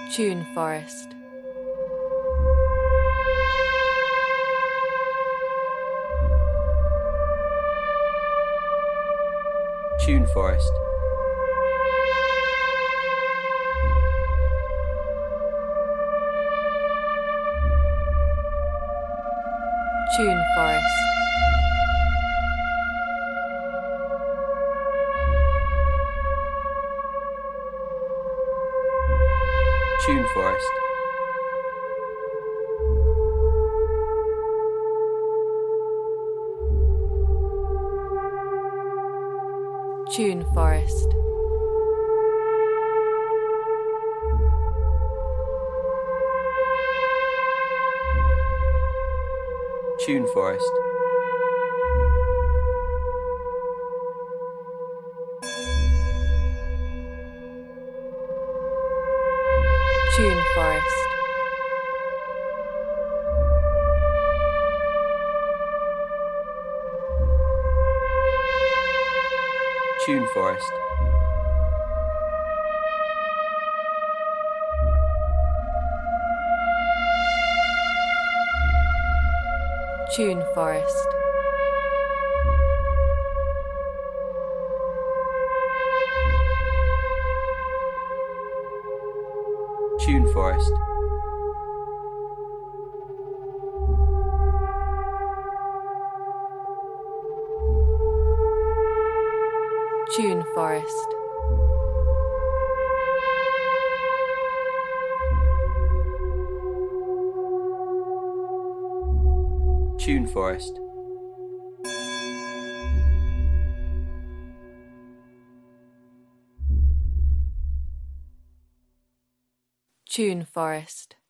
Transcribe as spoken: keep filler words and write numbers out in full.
Tune Forest. Tune Forest. Tune Forest. Tune Forest. Tune Forest. Tune Forest. Tune Forest. Tune Forest. Tune Forest. Tune Forest. Tune Forest. Tune Forest. Tune Forest.